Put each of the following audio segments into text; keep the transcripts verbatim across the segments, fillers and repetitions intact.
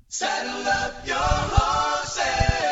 Saddle up your horses.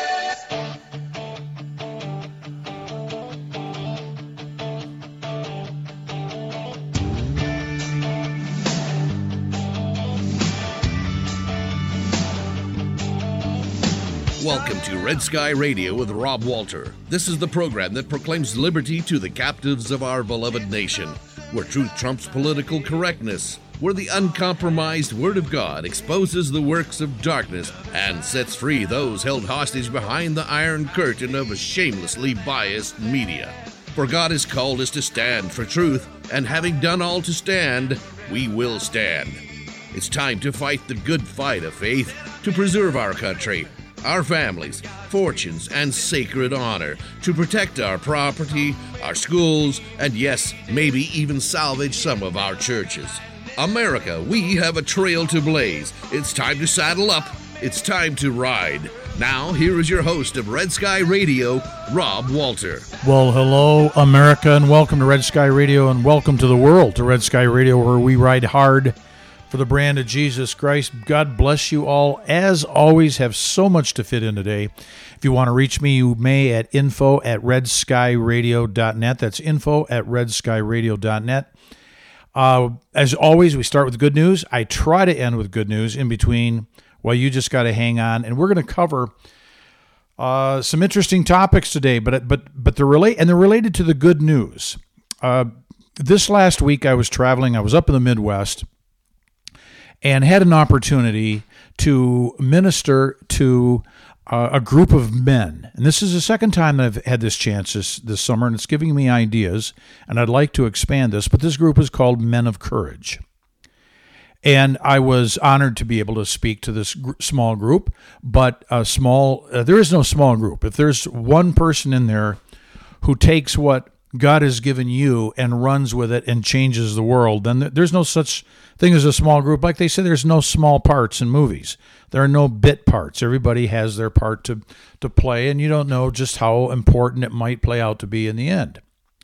Welcome to Red Sky Radio with Rob Walter. This is the program that proclaims liberty to the captives of our beloved nation, where truth trumps political correctness, where the uncompromised Word of God exposes the works of darkness and sets free those held hostage behind the iron curtain of a shamelessly biased media. For God has called us to stand for truth, and having done all to stand, we will stand. It's time to fight the good fight of faith to preserve our country, our families, fortunes, and sacred honor, to protect our property, our schools, and yes, maybe even salvage some of our churches. America, we have a trail to blaze. It's time to saddle up. It's time to ride. Now, here is your host of Red Sky Radio, Rob Walter. Well, hello, America, and welcome to Red Sky Radio, and welcome to the world, to Red Sky Radio, where we ride hard for the brand of Jesus Christ. God bless you all. As always, have so much to fit in today. If you want to reach me, you may at info at red sky radio dot net. That's info at red sky radio dot net. Uh, as always, we start with good news. I try to end with good news in between. Well, you just got to hang on, and we're going to cover uh, some interesting topics today. But but but they're relate and they're related to the good news. Uh, this last week, I was traveling. I was up in the Midwest, and had an opportunity to minister to uh, a group of men. And this is the second time that I've had this chance this, this summer, and it's giving me ideas, and I'd like to expand this, but this group is called Men of Courage. And I was honored to be able to speak to this gr- small group, but a small, uh, there is no small group. If there's one person in there who takes what God has given you and runs with it and changes the world, then there's no such thing as a small group. Like they say, there's no small parts in movies. There are no bit parts. Everybody has their part to, to play, and you don't know just how important it might play out to be in the end.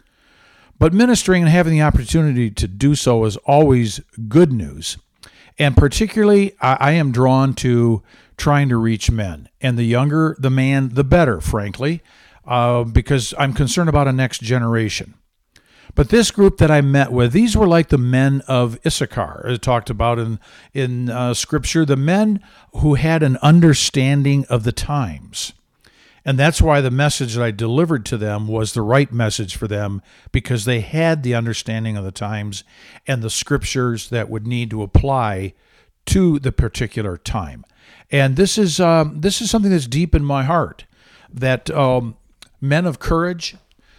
But ministering and having the opportunity to do so is always good news. And particularly, I, I am drawn to trying to reach men. And the younger the man, the better, frankly. Uh, because I'm concerned about a next generation. But this group that I met with, these were like the men of Issachar, as talked about in, in uh, Scripture, the men who had an understanding of the times. And that's why the message that I delivered to them was the right message for them, because they had the understanding of the times and the Scriptures that would need to apply to the particular time. And this is um, this is something that's deep in my heart, that um, men of courage,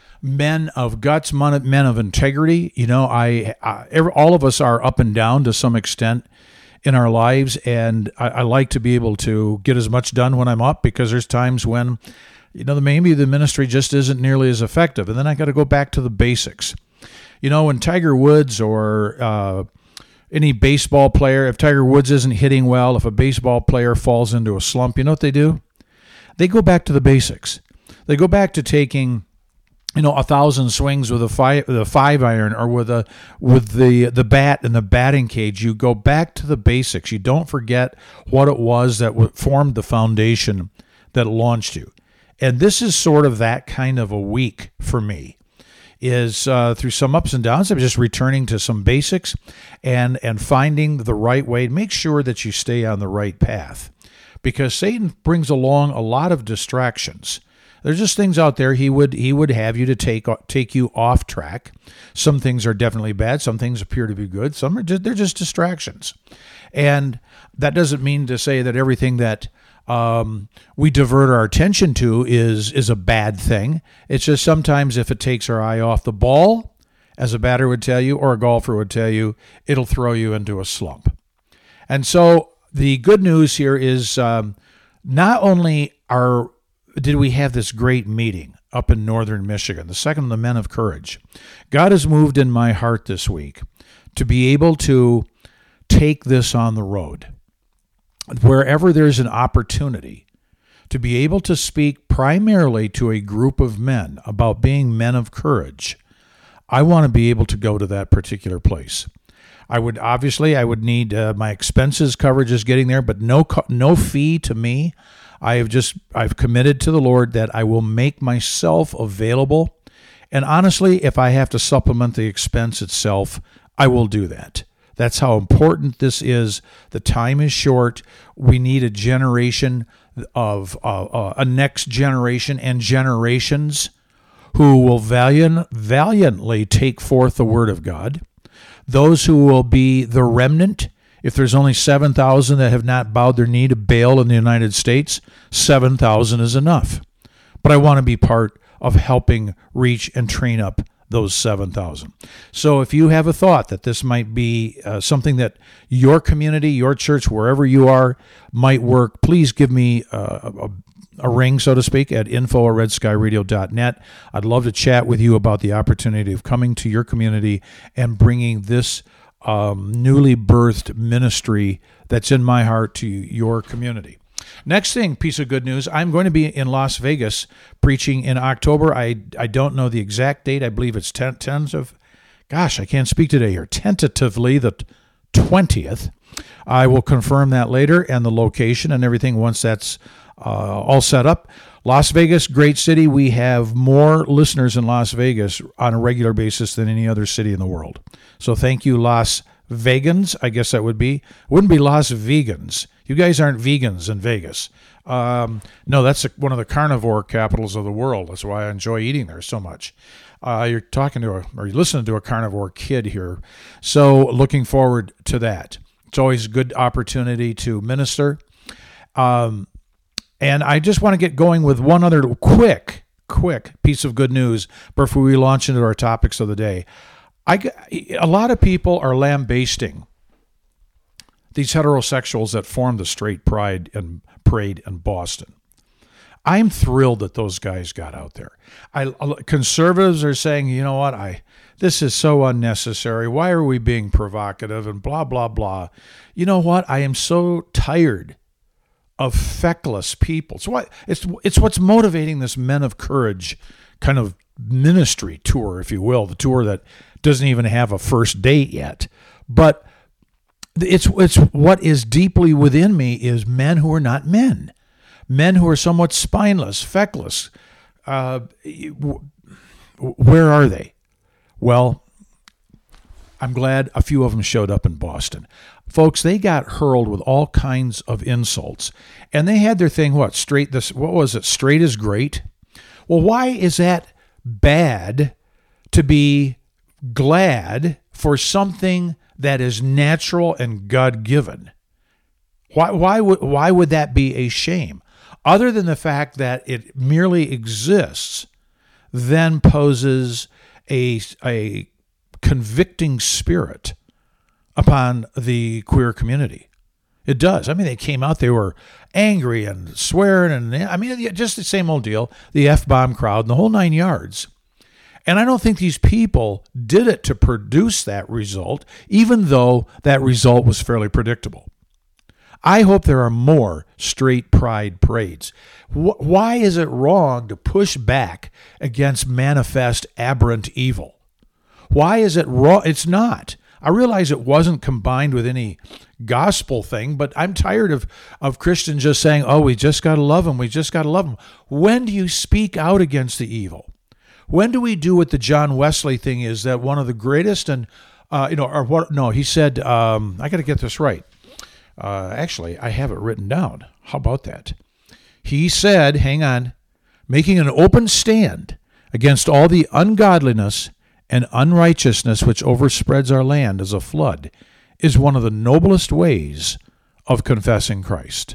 men of guts, men of integrity. You know, I, I every, all of us are up and down to some extent in our lives, and I, I like to be able to get as much done when I'm up, because there's times when, you know, maybe the ministry just isn't nearly as effective, and then I got to go back to the basics. You know, when Tiger Woods or uh, any baseball player, if Tiger Woods isn't hitting well, if a baseball player falls into a slump, you know what they do? They go back to the basics. They go back to taking, you know, a thousand swings with a five, with a five iron, or with a with the the bat in the batting cage. You go back to the basics. You don't forget what it was that formed the foundation that launched you. And this is sort of that kind of a week for me. Is uh, through some ups and downs, I'm just returning to some basics and and finding the right way. Make sure that you stay on the right path, because Satan brings along a lot of distractions. There's just things out there he would he would have you to take take you off track. Some things are definitely bad. Some things appear to be good. Some are just, they're just distractions, and that doesn't mean to say that everything that um, we divert our attention to is is a bad thing. It's just sometimes if it takes our eye off the ball, as a batter would tell you, or a golfer would tell you, it'll throw you into a slump. And so the good news here is um, not only are did we have this great meeting up in northern Michigan, the second of the Men of Courage. God has moved in my heart this week to be able to take this on the road. Wherever there's an opportunity to be able to speak primarily to a group of men about being men of courage, I want to be able to go to that particular place. I would obviously I would need uh, my expenses covered just getting there, but no co- no fee to me. I have just I've committed to the Lord that I will make myself available. And honestly, if I have to supplement the expense itself, I will do that. That's how important this is. The time is short. We need a generation of uh, uh, a next generation and generations who will valiant, valiantly take forth the word of God. Those who will be the remnant. If there's only seven thousand that have not bowed their knee to Baal in the United States, seven thousand is enough. But I want to be part of helping reach and train up those seven thousand. So if you have a thought that this might be uh, something that your community, your church, wherever you are, might work, please give me uh, a, a ring, so to speak, at info at red sky radio dot net. I'd love to chat with you about the opportunity of coming to your community and bringing this um, newly birthed ministry that's in my heart to your community. Next thing, piece of good news, I'm going to be in Las Vegas preaching in October. I I don't know the exact date. I believe it's ten, tens of, gosh, I can't speak today here, tentatively the twentieth. I will confirm that later and the location and everything once that's uh, all set up. Las Vegas, great city. We have more listeners in Las Vegas on a regular basis than any other city in the world. So thank you, Las Vegans, I guess that would be. It wouldn't be Las Vegans. You guys aren't vegans in Vegas. Um, no, that's one of the carnivore capitals of the world. That's why I enjoy eating there so much. Uh, you're talking to a, or you're listening to a carnivore kid here. So looking forward to that. It's always a good opportunity to minister. Um, and I just want to get going with one other quick, quick piece of good news before we launch into our topics of the day. I, a lot of people are lambasting these heterosexuals that formed the Straight Pride and Parade in Boston. I'm thrilled that those guys got out there. I, conservatives are saying, you know what, I this is so unnecessary. Why are we being provocative and blah, blah, blah. You know what? I am so tired of feckless people. It's what it's it's what's motivating this Men of Courage kind of ministry tour, if you will, the tour that doesn't even have a first date yet. But it's it's what is deeply within me is men who are not men, men who are somewhat spineless, feckless. Uh, where are they? Well, I'm glad a few of them showed up in Boston. Folks, they got hurled with all kinds of insults, and they had their thing, what, straight, this, what was it, straight is great? Well, why is that bad to be glad for something that is natural and God-given? Why, why, would, why would that be a shame? Other than the fact that it merely exists, then poses a, a convicting spirit upon the queer community. It does. I mean, they came out, they were angry and swearing, and I mean, just the same old deal, the F-bomb crowd and the whole nine yards. And I don't think these people did it to produce that result, even though that result was fairly predictable. I hope there are more straight pride parades. Why is it wrong to push back against manifest aberrant evil? Why is it wrong? It's not. I realize it wasn't combined with any gospel thing, but I'm tired of, of Christians just saying, oh, we just got to love them. We just got to love them. When do you speak out against the evil? When do we do what the John Wesley thing is, that one of the greatest and, uh, you know, or what? No, he said, um, I got to get this right. Uh, actually, I have it written down. How about that? He said, hang on, making an open stand against all the ungodliness and unrighteousness which overspreads our land as a flood is one of the noblest ways of confessing Christ.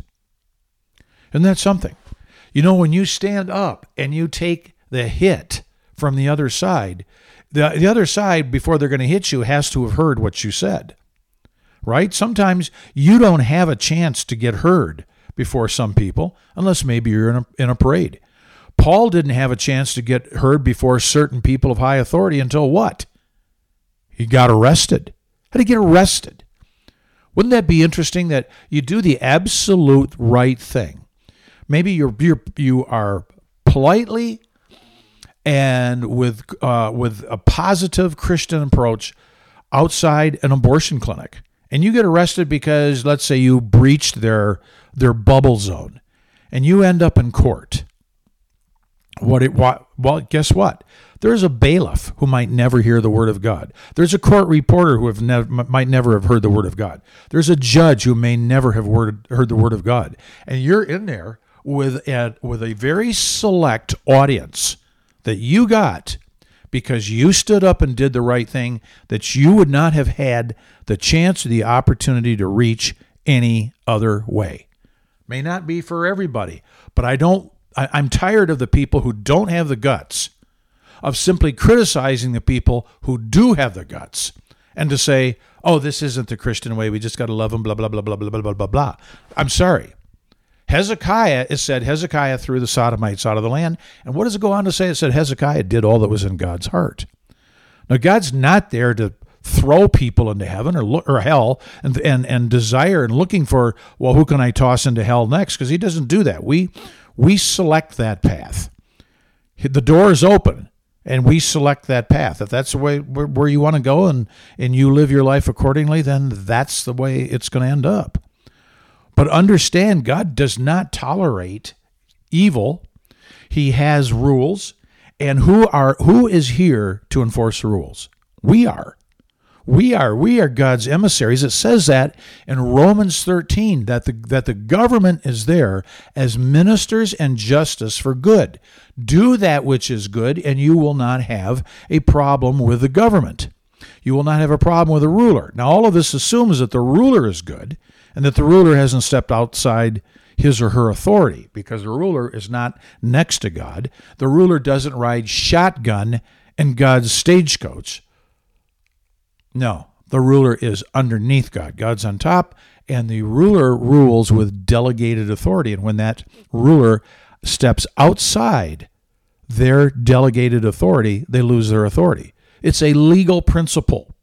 Isn't that something? You know, when you stand up and you take the hit from the other side, the, the other side, before they're going to hit you, has to have heard what you said, right? Sometimes you don't have a chance to get heard before some people, unless maybe you're in a, in a parade. Paul didn't have a chance to get heard before certain people of high authority until what? He got arrested. How did he get arrested? Wouldn't that be interesting that you do the absolute right thing? Maybe you're, you're you are politely and with uh, with a positive Christian approach outside an abortion clinic, and you get arrested because, let's say, you breached their their bubble zone, and you end up in court. What it what, well, guess what? There's a bailiff who might never hear the word of God. There's a court reporter who have never, might never have heard the word of God. There's a judge who may never have word, heard the word of God. And you're in there with a, with a very select audience that you got because you stood up and did the right thing that you would not have had the chance or the opportunity to reach any other way. May not be for everybody, but I don't, I, I'm tired of the people who don't have the guts of simply criticizing the people who do have the guts and to say, oh, this isn't the Christian way. We just got to love them, blah, blah, blah, blah, blah, blah, blah, blah. I'm sorry. Hezekiah, it said Hezekiah threw the Sodomites out of the land. And what does it go on to say? It said Hezekiah did all that was in God's heart. Now, God's not there to throw people into heaven or look, or hell and, and, and desire and looking for, well, who can I toss into hell next? Because he doesn't do that. We, we select that path. The door is open. And we select that path. If that's the way where, where you want to go and, and you live your life accordingly, then that's the way it's going to end up. But understand, God does not tolerate evil. He has rules. And who are who is here to enforce the rules? We are. We are. We are God's emissaries. It says that in Romans thirteen, that the, that the government is there as ministers and justice for good. Do that which is good, and you will not have a problem with the government. You will not have a problem with the ruler. Now, all of this assumes that the ruler is good and that the ruler hasn't stepped outside his or her authority, because the ruler is not next to God. The ruler doesn't ride shotgun in God's stagecoach. No, the ruler is underneath God. God's on top, and the ruler rules with delegated authority. And when that ruler steps outside their delegated authority, they lose their authority. It's a legal principle.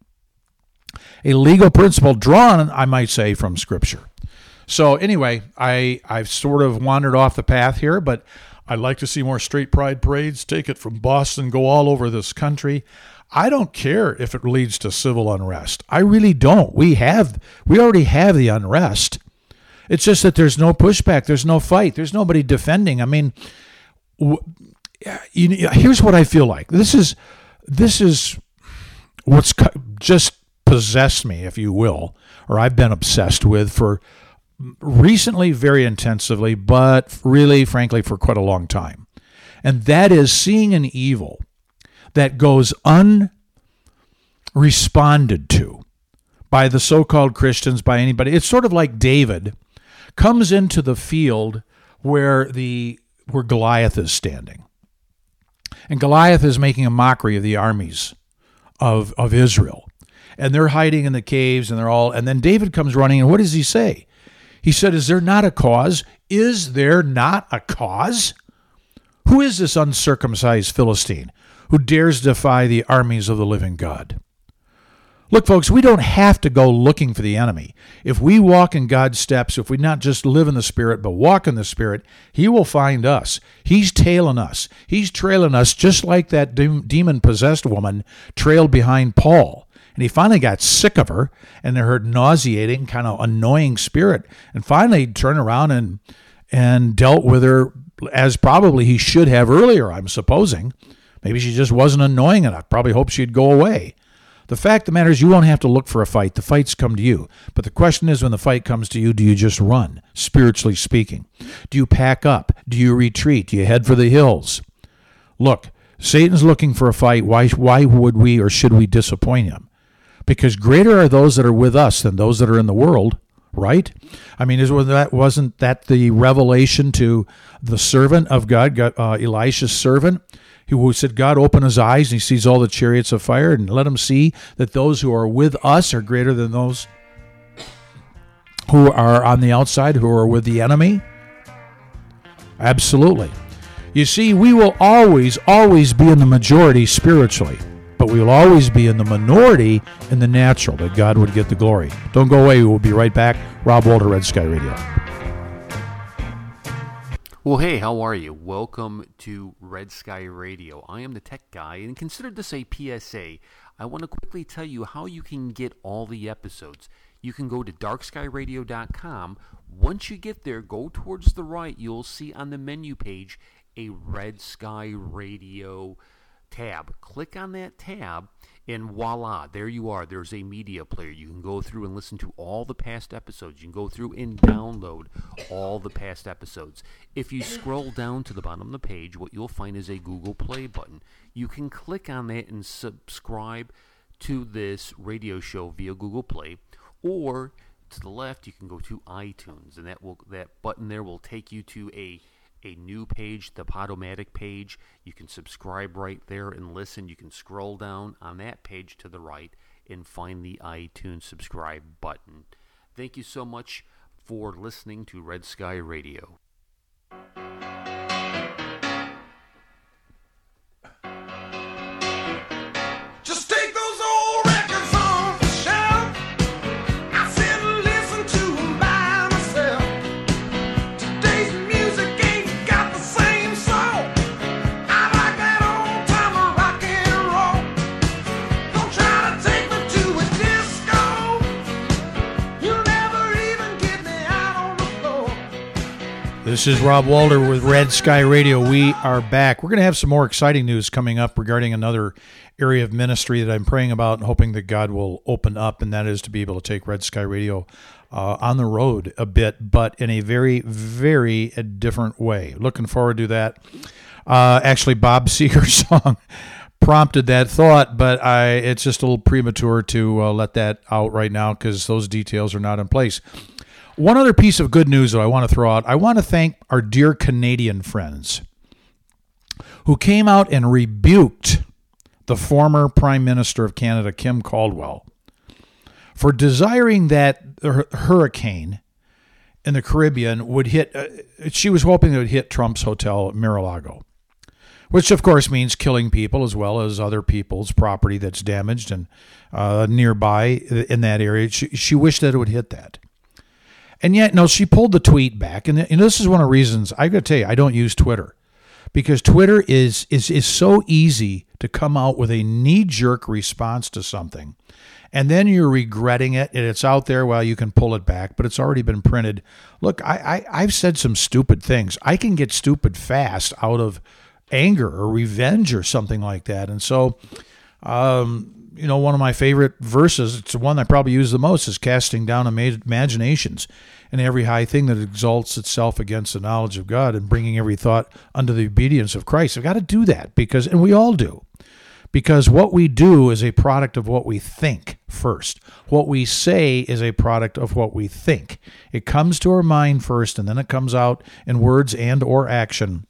A legal principle drawn, I might say, from Scripture. So anyway, I, I've sort of wandered off the path here, but I'd like to see more straight pride parades, take it from Boston, go all over this country. I don't care if it leads to civil unrest. I really don't. We have, we already have the unrest. It's just that there's no pushback. There's no fight. There's nobody defending. I mean, w- you know, here's what I feel like. This is, this is what's just possessed me, if you will, or I've been obsessed with for recently, very intensively, but really, frankly, for quite a long time. And that is seeing an evil that goes unresponded to by the so-called Christians, by anybody. It's sort of like David comes into the field where the where Goliath is standing. And Goliath is making a mockery of the armies of, of Israel. And they're hiding in the caves, and they're all, and then David comes running, and what does he say? He said, is there not a cause? Is there not a cause? Who is this uncircumcised Philistine who dares defy the armies of the living God? Look, folks, we don't have to go looking for the enemy. If we walk in God's steps, if we not just live in the Spirit, but walk in the Spirit, he will find us. He's tailing us. He's trailing us just like that de- demon-possessed woman trailed behind Paul. And he finally got sick of her and her nauseating, kind of annoying spirit. And finally turned around and and dealt with her as probably he should have earlier, I'm supposing. Maybe she just wasn't annoying enough. Probably hoped she'd go away. The fact of the matter is you won't have to look for a fight. The fights come to you. But the question is, when the fight comes to you, do you just run, spiritually speaking? Do you pack up? Do you retreat? Do you head for the hills? Look, Satan's looking for a fight. Why, why would we or should we disappoint him? Because greater are those that are with us than those that are in the world, right? I mean, is, that, wasn't that the revelation to the servant of God, uh, Elisha's servant, who said, God, open his eyes, and he sees all the chariots of fire, and let him see that those who are with us are greater than those who are on the outside, who are with the enemy? Absolutely. You see, we will always, always be in the majority spiritually, but we will always be in the minority in the natural, that God would get the glory. Don't go away. We'll be right back. Rob Walter, Red Sky Radio. Well, hey, how are you? Welcome to Red Sky Radio. I am the tech guy, and consider this a P S A. I want to quickly tell you how you can get all the episodes. You can go to dark sky radio dot com. Once you get there, go towards the right. You'll see on the menu page a Red Sky Radio tab. Click on that tab, and voila, there you are. There's a media player. You can go through and listen to all the past episodes. You can go through and download all the past episodes. If you scroll down to the bottom of the page, what you'll find is a Google Play button. You can click on that and subscribe to this radio show via Google Play, or to the left, you can go to iTunes, and that will that button there will take you to a a new page, the Podomatic page. You can subscribe right there and listen. You can scroll down on that page to the right and find the iTunes subscribe button. Thank you so much for listening to Red Sky Radio. Just take those old records off the shelf. I sit and listen to them by myself. Today's music ain't got the same soul. I like that old time rock and roll. Don't try to take me to a disco. You'll never even get me out on the floor. This is Rob Walter with Red Sky Radio. We are back. We're going to have some more exciting news coming up regarding another area of ministry that I'm praying about and hoping that God will open up, and that is to be able to take Red Sky Radio uh, on the road a bit, but in a very, very different way. Looking forward to that. Uh, actually, Bob Seger's song prompted that thought, but I it's just a little premature to uh, let that out right now because those details are not in place. One other piece of good news that I want to throw out, I want to thank our dear Canadian friends who came out and rebuked the former Prime Minister of Canada, Kim Caldwell, for desiring that hurricane in the Caribbean would hit, uh, she was hoping it would hit Trump's hotel at Mar-a-Lago, which of course means killing people as well as other people's property that's damaged and uh, nearby in that area. She, she wished that it would hit that. And yet, no, she pulled the tweet back. And, and this is one of the reasons, I got to tell you, I don't use Twitter. Because Twitter is, is is so easy to come out with a knee-jerk response to something. And then you're regretting it, and it's out there, well, you can pull it back, but it's already been printed. Look, I, I, I've said some stupid things. I can get stupid fast out of anger or revenge or something like that. And so, um, you know, one of my favorite verses, it's the one I probably use the most, is casting down imaginations and every high thing that exalts itself against the knowledge of God and bringing every thought unto the obedience of Christ. I've got to do that because, and we all do, because what we do is a product of what we think first. What we say is a product of what we think. It comes to our mind first, and then it comes out in words and or action.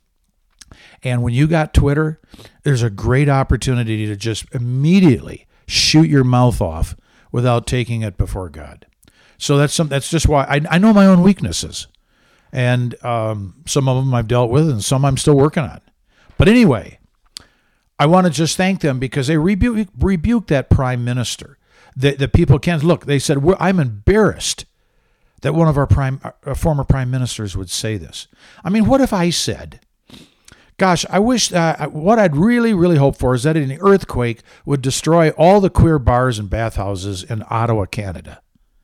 And when you got Twitter, there's a great opportunity to just immediately shoot your mouth off without taking it before God. So that's some. That's just why I, I know my own weaknesses, and um, some of them I've dealt with, and some I'm still working on. But anyway, I want to just thank them because they rebuke rebuked that prime minister. The the people can't look. They said, We're, "I'm embarrassed that one of our prime uh, former prime ministers would say this." I mean, what if I said, "Gosh, I wish uh, what I'd really, really hope for is that an earthquake would destroy all the queer bars and bathhouses in Ottawa, Canada."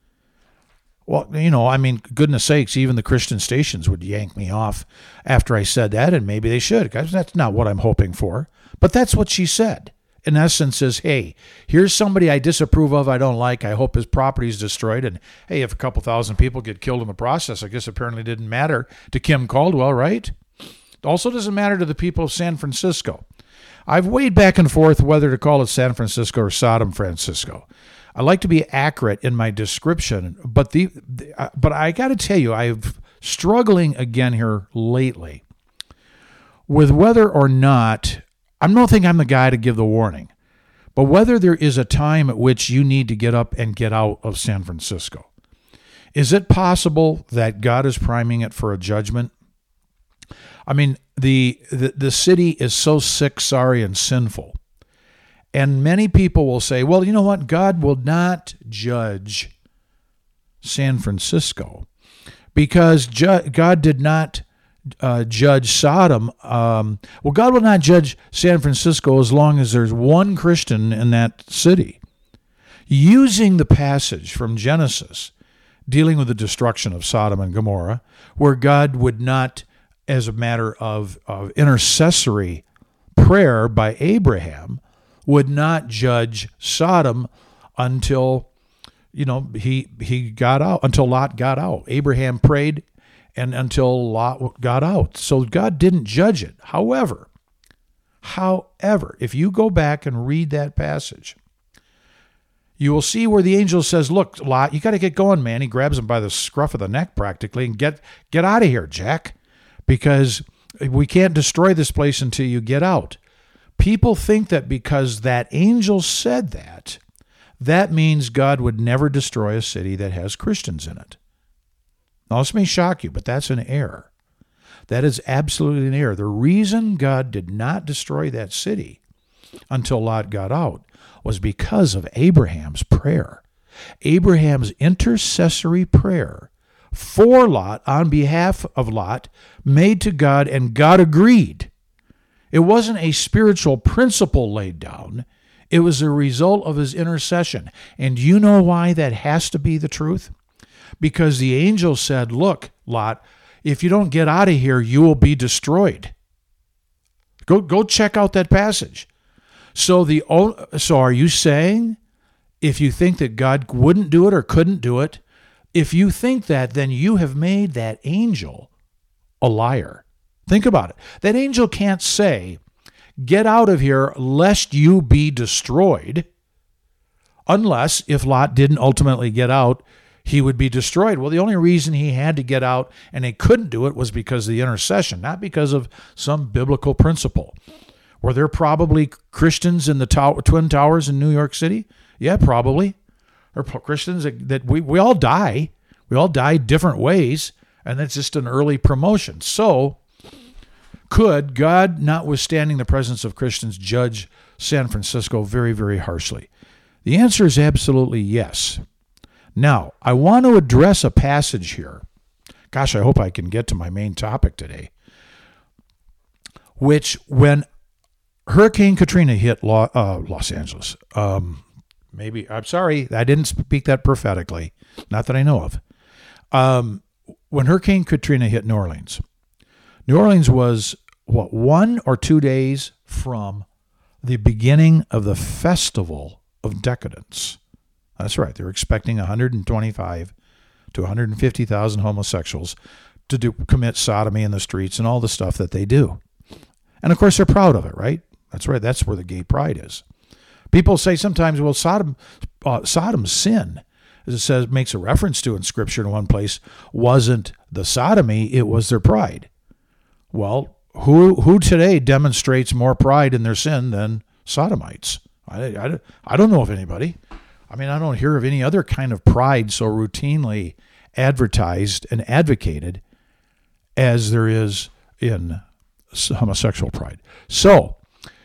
Well, you know, I mean, goodness sakes, even the Christian stations would yank me off after I said that, and maybe they should, because that's not what I'm hoping for. But that's what she said. In essence, is, hey, here's somebody I disapprove of, I don't like, I hope his property is destroyed, and hey, if a couple thousand people get killed in the process, I guess apparently it didn't matter to Kim Caldwell, right? It also doesn't matter to the people of San Francisco. I've weighed back and forth whether to call it San Francisco or Sodom Francisco. I like to be accurate in my description, but the, the uh, but I got to tell you, I'm struggling again here lately with whether or not, I don't think I'm the guy to give the warning, but whether there is a time at which you need to get up and get out of San Francisco. Is it possible that God is priming it for a judgment? I mean, the the, the city is so sick, sorry, and sinful. And many people will say, well, you know what? God will not judge San Francisco because ju- God did not uh, judge Sodom. Um, well, God will not judge San Francisco as long as there's one Christian in that city. Using the passage from Genesis dealing with the destruction of Sodom and Gomorrah, where God would not, as a matter of, of intercessory prayer by Abraham, would not judge Sodom until, you know, he he got out, until Lot got out. Abraham prayed and until Lot got out. So God didn't judge it. However, however, if you go back and read that passage, you will see where the angel says, look, Lot, you got to get going, man. He grabs him by the scruff of the neck practically and get get out of here, Jack, because we can't destroy this place until you get out. People think that because that angel said that, that means God would never destroy a city that has Christians in it. Now, this may shock you, but that's an error. That is absolutely an error. The reason God did not destroy that city until Lot got out was because of Abraham's prayer. Abraham's intercessory prayer for Lot on behalf of Lot made to God, and God agreed. It wasn't a spiritual principle laid down. It was a result of his intercession. And you know why that has to be the truth? Because the angel said, look, Lot, if you don't get out of here, you will be destroyed. Go, go check out that passage. So the so are you saying, if you think that God wouldn't do it or couldn't do it, if you think that, then you have made that angel a liar. Think about it. That angel can't say, get out of here lest you be destroyed, unless if Lot didn't ultimately get out, he would be destroyed. Well, the only reason he had to get out and they couldn't do it was because of the intercession, not because of some biblical principle. Were there probably Christians in the tower, Twin Towers in New York City? Yeah, probably. Or Christians that, that we, we all die. We all die different ways, and that's just an early promotion. So, could God, notwithstanding the presence of Christians, judge San Francisco very, very harshly? The answer is absolutely yes. Now, I want to address a passage here. Gosh, I hope I can get to my main topic today. Which, when Hurricane Katrina hit Lo- uh, Los Angeles, um, maybe, I'm sorry, I didn't speak that prophetically, not that I know of. Um, when Hurricane Katrina hit New Orleans, New Orleans was, what, one or two days from the beginning of the Festival of Decadence. That's right. They're expecting one hundred twenty-five to one hundred fifty thousand homosexuals to do commit sodomy in the streets and all the stuff that they do. And, of course, they're proud of it, right? That's right. That's where the gay pride is. People say sometimes, well, Sodom, uh, Sodom's sin, as it says, makes a reference to in Scripture in one place, wasn't the sodomy, it was their pride. Well, who who today demonstrates more pride in their sin than sodomites? I, I, I don't know of anybody. I mean, I don't hear of any other kind of pride so routinely advertised and advocated as there is in homosexual pride. So,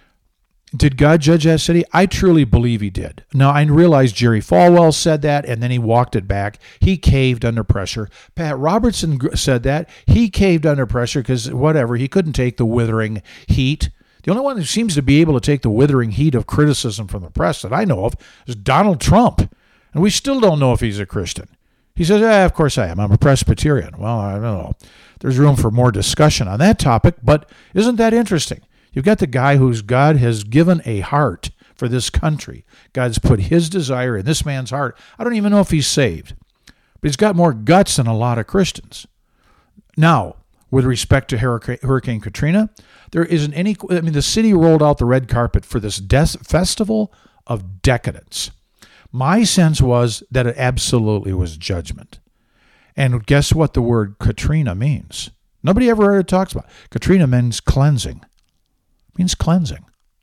did God judge that city? I truly believe he did. Now, I realize Jerry Falwell said that, and then he walked it back. He caved under pressure. Pat Robertson said that. He caved under pressure because, whatever, he couldn't take the withering heat. The only one who seems to be able to take the withering heat of criticism from the press that I know of is Donald Trump. And we still don't know if he's a Christian. He says, eh, of course I am. I'm a Presbyterian. Well, I don't know. There's room for more discussion on that topic, but isn't that interesting? You've got the guy whose God has given a heart for this country. God's put his desire in this man's heart. I don't even know if he's saved, but he's got more guts than a lot of Christians. Now, with respect to Hurricane Katrina, there isn't any, I mean, the city rolled out the red carpet for this death festival of decadence. My sense was that it absolutely was judgment. And guess what the word Katrina means? Nobody ever talks about it. Katrina means cleansing. Means cleansing.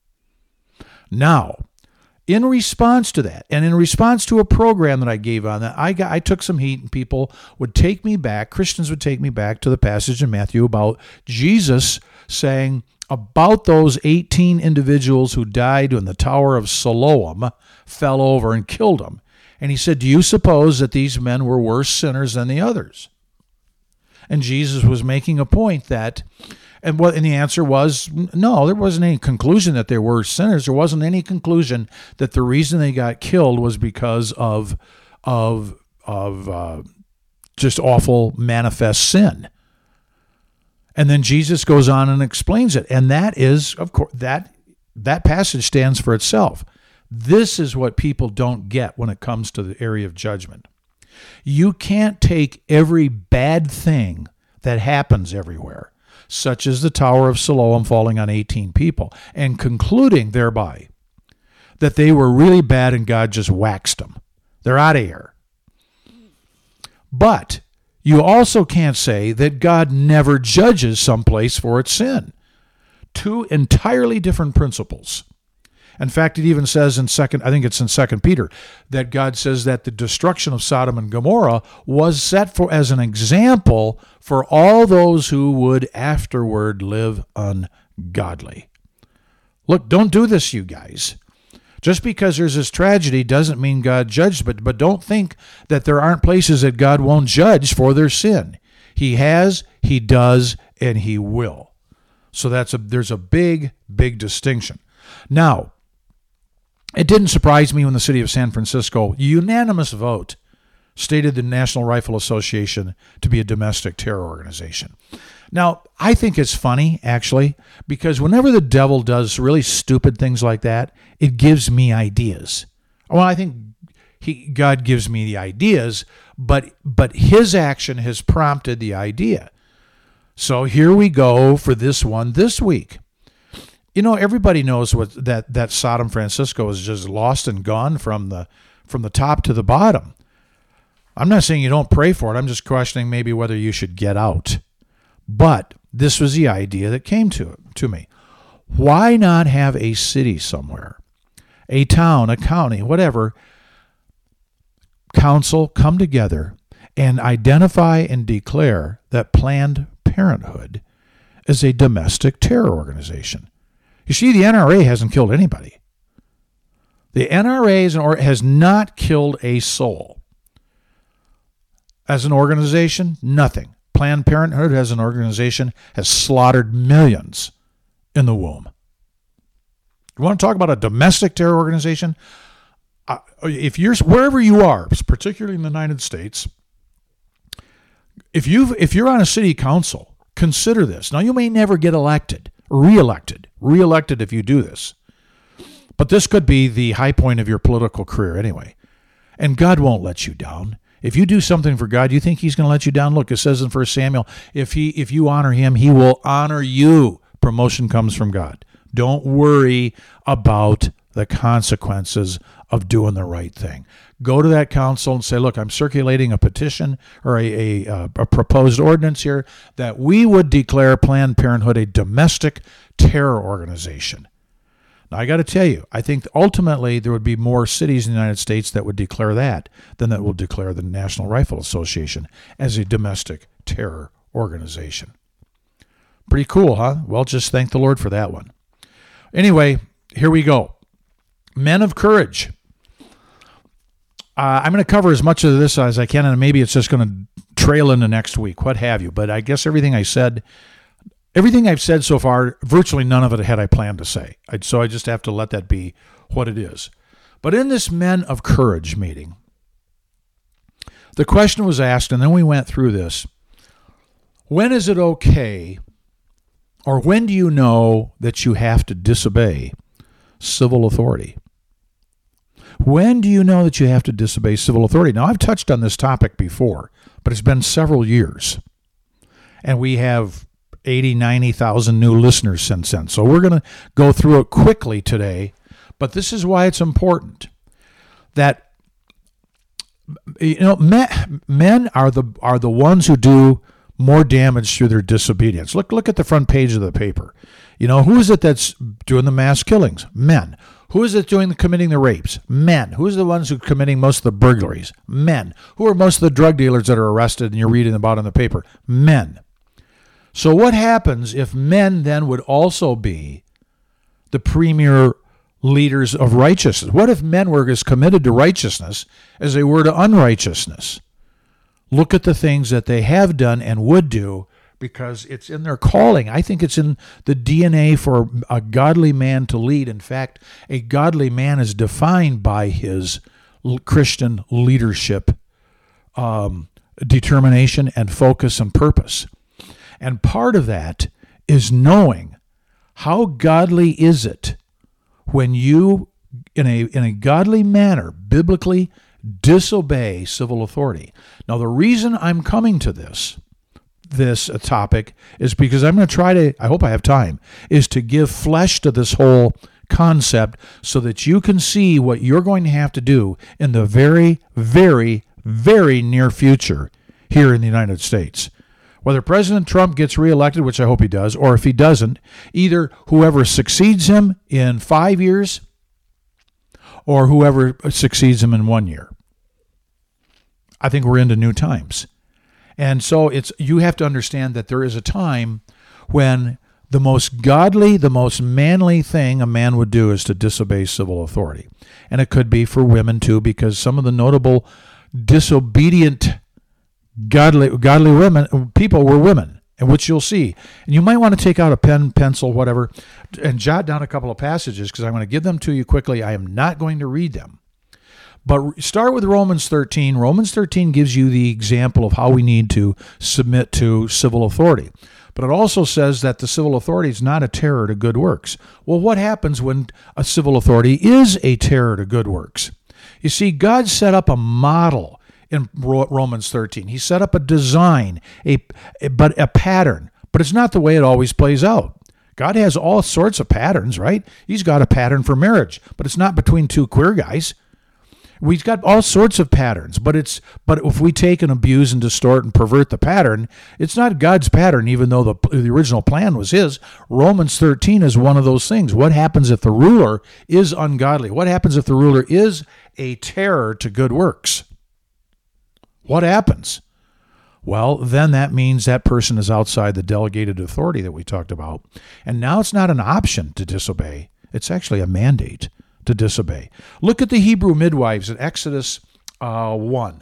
Now, in response to that, and in response to a program that I gave on that, I got I took some heat, and people would take me back, Christians would take me back to the passage in Matthew about Jesus saying about those eighteen individuals who died when the Tower of Siloam fell over and killed them. And he said, do you suppose that these men were worse sinners than the others? And Jesus was making a point that, and what, and the answer was no, there wasn't any conclusion that they were sinners. There wasn't any conclusion that the reason they got killed was because of, of, of uh, just awful manifest sin. And then Jesus goes on and explains it. And that is, of course, that that passage stands for itself. This is what people don't get when it comes to the area of judgment. You can't take every bad thing that happens everywhere, such as the Tower of Siloam falling on eighteen people, and concluding thereby that they were really bad and God just waxed them. They're out of here. But you also can't say that God never judges someplace for its sin. Two entirely different principles. In fact, it even says in second, I think it's in Second Peter, that God says that the destruction of Sodom and Gomorrah was set for as an example for all those who would afterward live ungodly. Look, don't do this, you guys. Just because there's this tragedy doesn't mean God judged, but, but don't think that there aren't places that God won't judge for their sin. He has, he does, and he will. So that's a there's a big, big distinction. Now, it didn't surprise me when the city of San Francisco, unanimous vote, stated the National Rifle Association to be a domestic terror organization. Now, I think it's funny, actually, because whenever the devil does really stupid things like that, it gives me ideas. Well, I think he, God gives me the ideas, but but his action has prompted the idea. So here we go for this one this week. You know, everybody knows what that, that Sodom Francisco is just lost and gone from the from the top to the bottom. I'm not saying you don't pray for it. I'm just questioning maybe whether you should get out. But this was the idea that came to to me. Why not have a city somewhere, a town, a county, whatever, council come together and identify and declare that Planned Parenthood is a domestic terror organization? You see, the N R A hasn't killed anybody. The N R A is an or- has not killed a soul. As an organization, nothing. Planned Parenthood as an organization has slaughtered millions in the womb. You want to talk about a domestic terror organization? Uh, if you're wherever you are, particularly in the United States, if you if you're on a city council, consider this. Now, you may never get elected, re-elected, re-elected if you do this, but this could be the high point of your political career anyway. And God won't let you down. If you do something for God, you think he's going to let you down? Look, it says in First Samuel, if he if you honor him, he will honor you. Promotion comes from God. Don't worry about the consequences of doing the right thing. Go to that council and say, look, I'm circulating a petition or a, a, a proposed ordinance here that we would declare Planned Parenthood a domestic terror organization. Now, I got to tell you, I think ultimately there would be more cities in the United States that would declare that than that will declare the National Rifle Association as a domestic terror organization. Pretty cool, huh? Well, just thank the Lord for that one. Anyway, here we go. Men of courage. Uh, I'm going to cover as much of this as I can, and maybe it's just going to trail into next week, what have you. But I guess everything I said... Everything I've said so far, virtually none of it had I planned to say. I, so I just have to let that be what it is. But in this Men of Courage meeting, the question was asked, and then we went through this. When is it okay, or when do you know that you have to disobey civil authority? When do you know that you have to disobey civil authority? Now, I've touched on this topic before, but it's been several years. And we have eighty, ninety thousand new listeners since then. So we're going to go through it quickly today, but this is why it's important that, you know, men, men are the are the ones who do more damage through their disobedience. Look look at the front page of the paper. You know, who is it that's doing the mass killings? Men. Who is it doing the committing the rapes? Men. Who's the ones who are committing most of the burglaries? Men. Who are most of the drug dealers that are arrested and you're reading about in the paper? Men. So what happens if men then would also be the premier leaders of righteousness? What if men were as committed to righteousness as they were to unrighteousness? Look at the things that they have done and would do, because it's in their calling. I think it's in the D N A for a godly man to lead. In fact, a godly man is defined by his Christian leadership, um, determination and focus and purpose. And part of that is knowing how godly is it when you, in a in a godly manner, biblically disobey civil authority. Now, the reason I'm coming to this this topic is because I'm going to try to, I hope I have time, is to give flesh to this whole concept so that you can see what you're going to have to do in the very, very, very near future here in the United States. Whether President Trump gets reelected, which I hope he does, or if he doesn't, either whoever succeeds him in five years or whoever succeeds him in one year. I think we're into new times. And so it's you have to understand that there is a time when the most godly, the most manly thing a man would do is to disobey civil authority. And it could be for women too, because some of the notable disobedient godly godly women people were women, and which you'll see. And you might want to take out a pen, pencil, whatever, and jot down a couple of passages, because I'm going to give them to you quickly. I am not going to read them. But start with Romans thirteen. Romans thirteen gives you the example of how we need to submit to civil authority. But it also says that the civil authority is not a terror to good works. Well, what happens when a civil authority is a terror to good works? You see, God set up a model in Romans thirteen. He set up a design, a but a pattern. But it's not the way it always plays out. God has all sorts of patterns, right? He's got a pattern for marriage, but it's not between two queer guys. We've got all sorts of patterns, but it's but if we take and abuse and distort and pervert the pattern, it's not God's pattern, even though the, the original plan was his. Romans thirteen is one of those things. What happens if the ruler is ungodly? What happens if the ruler is a terror to good works? What happens? Well, then that means that person is outside the delegated authority that we talked about. And now it's not an option to disobey. It's actually a mandate to disobey. Look at the Hebrew midwives in Exodus uh, one,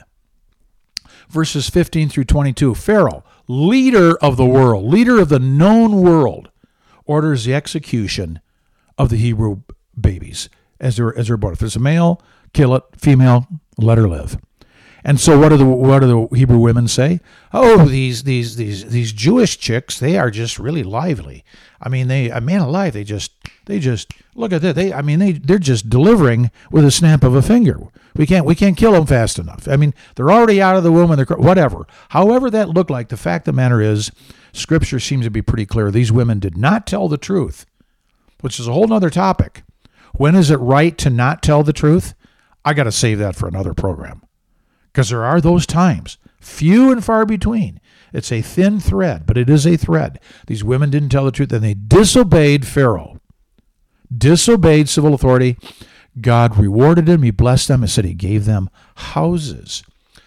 verses fifteen through twenty-two. Pharaoh, leader of the world, leader of the known world, orders the execution of the Hebrew babies as they're, as they're born. If it's a male, kill it. Female, let her live. And so what do the what do the Hebrew women say? Oh, these these these these Jewish chicks, they are just really lively. I mean, they a man alive, they just they just look at that. They I mean, they they're just delivering with a snap of a finger. We can't we can't kill them fast enough. I mean, they're already out of the womb and they're whatever. However that looked like, the fact of the matter is, Scripture seems to be pretty clear. These women did not tell the truth, which is a whole other topic. When is it right to not tell the truth? I got to save that for another program. Because there are those times, few and far between. It's a thin thread, but it is a thread. These women didn't tell the truth, and they disobeyed Pharaoh, disobeyed civil authority. God rewarded them. He blessed them and said he gave them houses.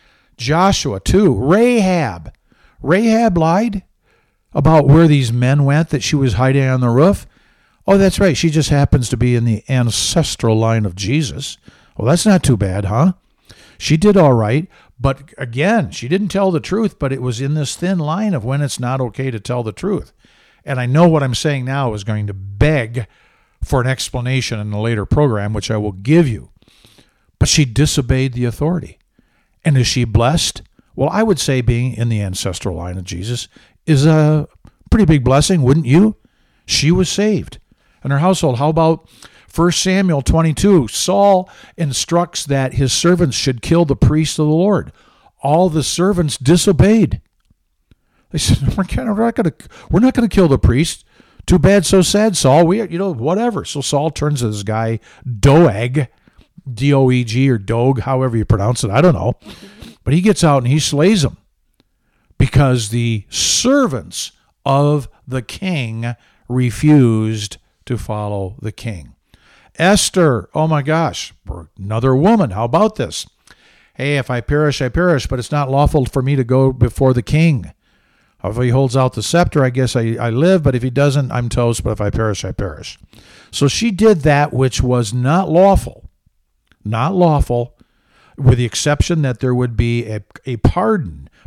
Joshua two, Rahab. Rahab lied about where these men went that she was hiding on the roof. Oh, that's right. She just happens to be in the ancestral line of Jesus. Well, that's not too bad, huh? She did all right, but again, she didn't tell the truth, but it was in this thin line of when it's not okay to tell the truth. And I know what I'm saying now is going to beg for an explanation in a later program, which I will give you. But she disobeyed the authority. And is she blessed? Well, I would say being in the ancestral line of Jesus is a pretty big blessing, wouldn't you? She was saved. And her household, how about First Samuel twenty-two, Saul instructs that his servants should kill the priests of the Lord. All the servants disobeyed. They said, we're not going to we're not going to kill the priest. Too bad, so sad, Saul. We, you know, whatever. So Saul turns to this guy, Doeg, D O E G or Dog, however you pronounce it. I don't know. But he gets out and he slays him because the servants of the king refused to follow the king. Esther, oh my gosh, another woman. How about this? Hey, if I perish, I perish, but it's not lawful for me to go before the king. If he holds out the scepter, I guess I, I live, but if he doesn't, I'm toast, but if I perish, I perish. So she did that which was not lawful, not lawful, with the exception that there would be a, a pardon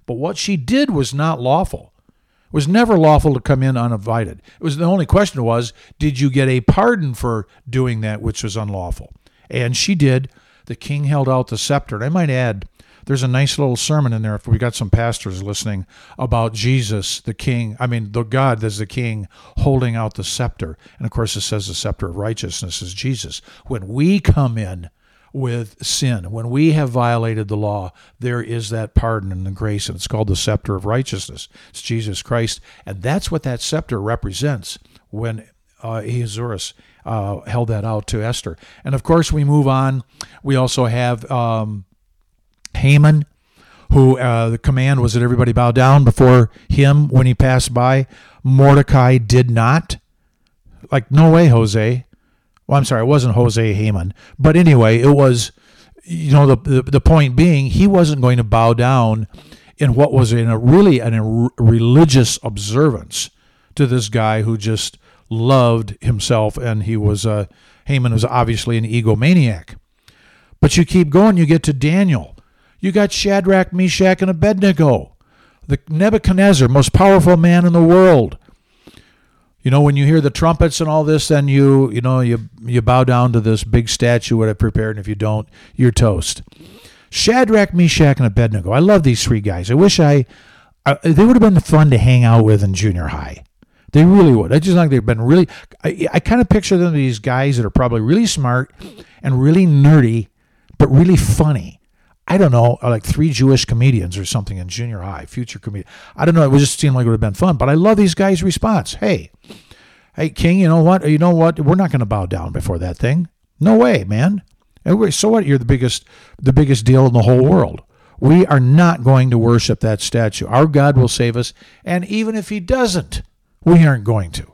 But what she did was not lawful. It was never lawful to come in uninvited. It was the only question was, did you get a pardon for doing that which was unlawful? And she did. The king held out the scepter. And I might add, there's a nice little sermon in there, if we got some pastors listening, about Jesus, the king, I mean, the God as the king holding out the scepter. And of course, it says the scepter of righteousness is Jesus. When we come in with sin, when we have violated the law, there is that pardon and the grace, and it's called the scepter of righteousness. It's Jesus Christ. And that's what that scepter represents when uh, Ahasuerus uh, held that out to Esther. And of course, we move on. We also have Um, Haman, who uh, the command was that everybody bow down before him when he passed by. Mordecai did not. Like, no way, Jose. Well, I'm sorry, it wasn't Jose Haman. But anyway, it was, you know, the, the, the point being, he wasn't going to bow down in what was in a really an, a religious observance to this guy who just loved himself, and he was, uh, Haman was obviously an egomaniac. But you keep going, you get to Daniel. You got Shadrach, Meshach, and Abednego, the Nebuchadnezzar, most powerful man in the world. You know, when you hear the trumpets and all this, then you, you know, you you bow down to this big statue what I prepared, and if you don't, you're toast. Shadrach, Meshach, and Abednego. I love these three guys. I wish I, I they would have been fun to hang out with in junior high. They really would. I just think they've been really, I, I kind of picture them, these guys that are probably really smart and really nerdy, but really funny. I don't know, like three Jewish comedians or something in junior high, future comedian. I don't know. It would just seem like it would have been fun. But I love these guys' response. Hey, hey, King, you know what? You know what? We're not going to bow down before that thing. No way, man. So what? You're the biggest, the biggest deal in the whole world. We are not going to worship that statue. Our God will save us. And even if he doesn't, we aren't going to.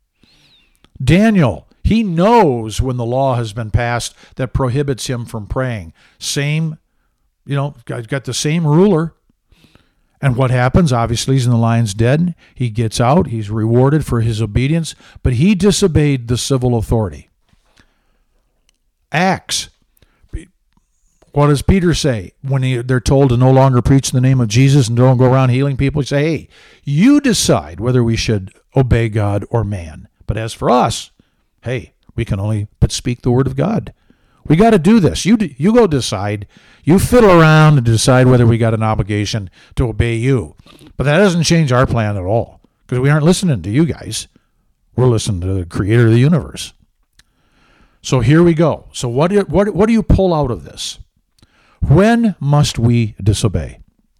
Daniel, he knows when the law has been passed that prohibits him from praying. Same You know, got the same ruler. And what happens? Obviously, he's in the lion's den. He gets out. He's rewarded for his obedience. But he disobeyed the civil authority. Acts. What does Peter say when he, they're told to no longer preach in the name of Jesus and don't go around healing people? He say, hey, you decide whether we should obey God or man. But as for us, hey, we can only but speak the word of God. We got to do this. You you go decide. You fiddle around and decide whether we got an obligation to obey you. But that doesn't change our plan at all, because we aren't listening to you guys. We're listening to the creator of the universe. So here we go. So what do, what, what do you pull out of this? When must we disobey?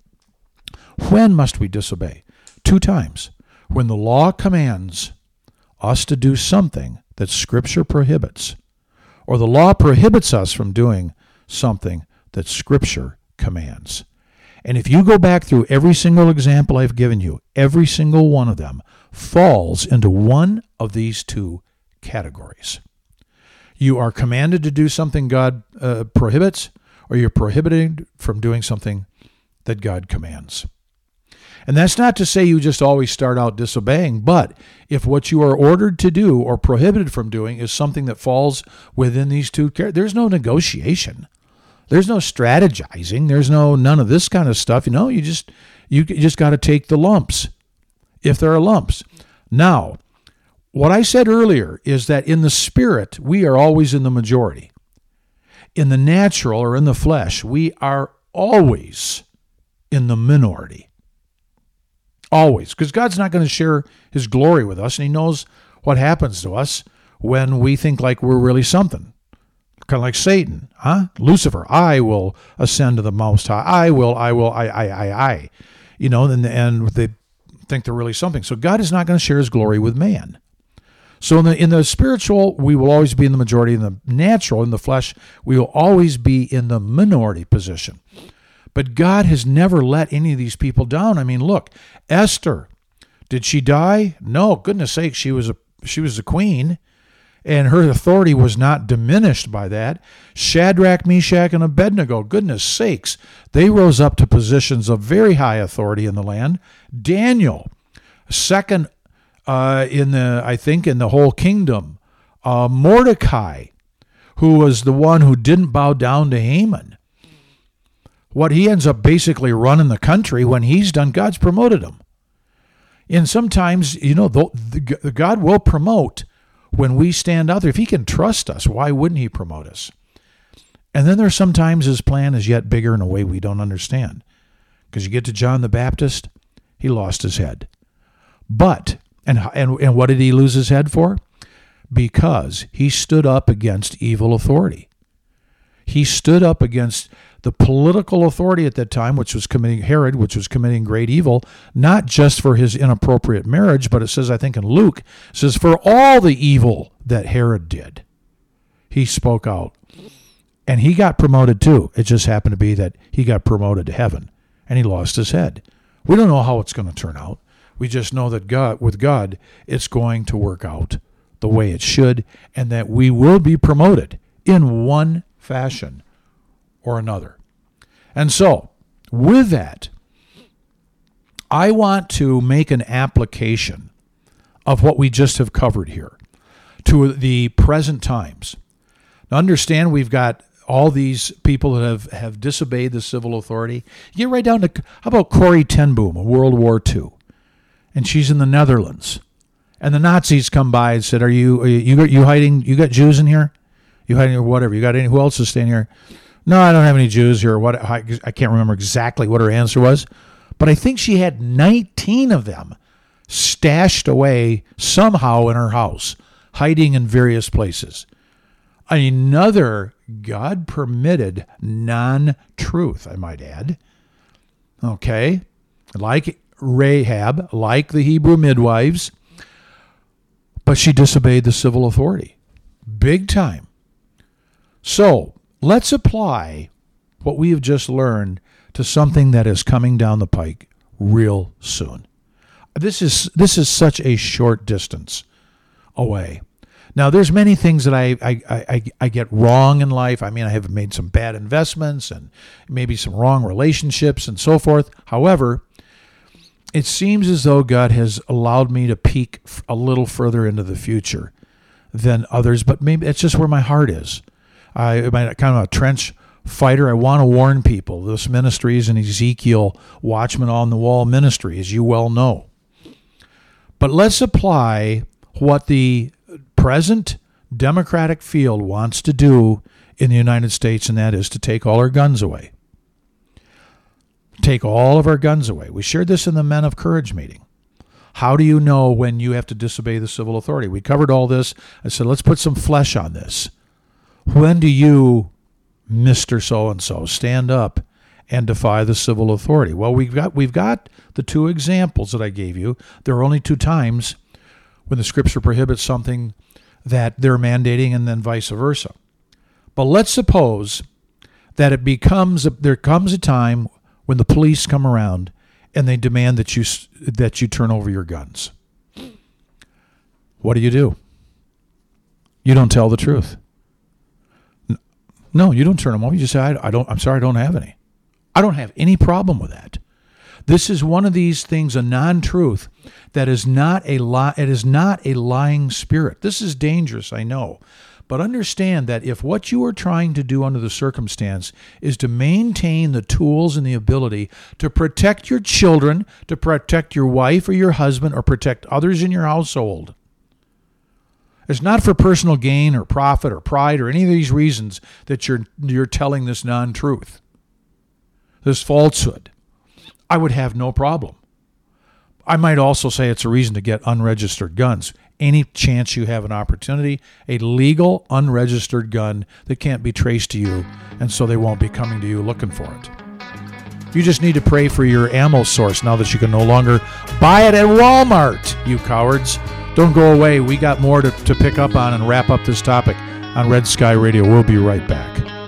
When must we disobey? Two times. When the law commands us to do something that Scripture prohibits, or the law prohibits us from doing something that Scripture commands. And if you go back through every single example I've given you, every single one of them falls into one of these two categories. You are commanded to do something God uh, prohibits, or you're prohibited from doing something that God commands. And that's not to say you just always start out disobeying, but if what you are ordered to do or prohibited from doing is something that falls within these two, there's no negotiation. There's no strategizing. There's no none of this kind of stuff. You know, you just you just got to take the lumps, if there are lumps. Now, what I said earlier is that in the spirit, we are always in the majority. In the natural or in the flesh, we are always in the minority. Always, because God's not going to share his glory with us, and he knows what happens to us when we think like we're really something. Kind of like Satan, huh? Lucifer, I will ascend to the Most High. I will, I will, I, I, I, I. You know, and, and they think they're really something. So God is not going to share his glory with man. So in the, in the spiritual, we will always be in the majority. In the natural, in the flesh, we will always be in the minority position. But God has never let any of these people down. I mean, look, Esther, did she die? No, goodness sake, she was a she was a queen, and her authority was not diminished by that. Shadrach, Meshach, and Abednego, goodness sakes, they rose up to positions of very high authority in the land. Daniel, second uh, in the, I think, in the whole kingdom. Uh, Mordecai, who was the one who didn't bow down to Haman. What he ends up basically running the country when he's done, God's promoted him. And sometimes, you know, the, the, God will promote when we stand out there. If he can trust us, why wouldn't he promote us? And then there's sometimes his plan is yet bigger in a way we don't understand. Because you get to John the Baptist, he lost his head. But, and, and, and what did he lose his head for? Because he stood up against evil authority. He stood up against the political authority at that time, which was committing Herod, which was committing great evil, not just for his inappropriate marriage, but it says, I think in Luke, it says, for all the evil that Herod did, he spoke out. And he got promoted too. It just happened to be that he got promoted to heaven, and he lost his head. We don't know how it's going to turn out. We just know that God, with God, it's going to work out the way it should, and that we will be promoted in one fashion or another. And so, with that, I want to make an application of what we just have covered here to the present times. Now, understand we've got all these people that have, have disobeyed the civil authority. You get right down to, how about Corrie ten Boom of World War Two? And she's in the Netherlands. And the Nazis come by and said, are you, are you, you, got, you hiding, you got Jews in here? You hiding or whatever? You got any, who else is staying here? No, I don't have any Jews here. What I, I can't remember exactly what her answer was, but I think she had nineteen of them stashed away somehow in her house, hiding in various places. Another God-permitted non-truth, I might add. Okay, like Rahab, like the Hebrew midwives, but she disobeyed the civil authority. Big time. So, let's apply what we have just learned to something that is coming down the pike real soon. This is this is such a short distance away. Now, there's many things that I, I, I, I get wrong in life. I mean, I have made some bad investments and maybe some wrong relationships and so forth. However, it seems as though God has allowed me to peek a little further into the future than others, but maybe it's just where my heart is. I, I'm kind of a trench fighter. I want to warn people. This ministry is an Ezekiel Watchman on the Wall ministry, as you well know. But let's apply what the present Democratic field wants to do in the United States, and that is to take all our guns away. Take all of our guns away. We shared this in the Men of Courage meeting. How do you know when you have to disobey the civil authority? We covered all this. I said, let's put some flesh on this. When do you, Mister So-and-so, stand up and defy the civil authority? Well, we've got we've got the two examples that I gave you. There are only two times when the Scripture prohibits something that they're mandating, and then vice versa. But let's suppose that it becomes there comes a time when the police come around and they demand that you that you turn over your guns. What do you do? You don't tell the truth. No, you don't turn them over. You just say, I, I don't, I'm sorry, I don't have any. I don't have any problem with that. This is one of these things, a non-truth, that is not a lie. It is not a lying spirit. This is dangerous, I know. But understand that if what you are trying to do under the circumstance is to maintain the tools and the ability to protect your children, to protect your wife or your husband, or protect others in your household, it's not for personal gain or profit or pride or any of these reasons that you're you're telling this non-truth, this falsehood. I would have no problem. I might also say it's a reason to get unregistered guns. Any chance you have an opportunity, a legal unregistered gun that can't be traced to you, and so they won't be coming to you looking for it. You just need to pray for your ammo source now that you can no longer buy it at Walmart, you cowards. Don't go away. We got more to, to pick up on and wrap up this topic on Red Sky Radio. We'll be right back.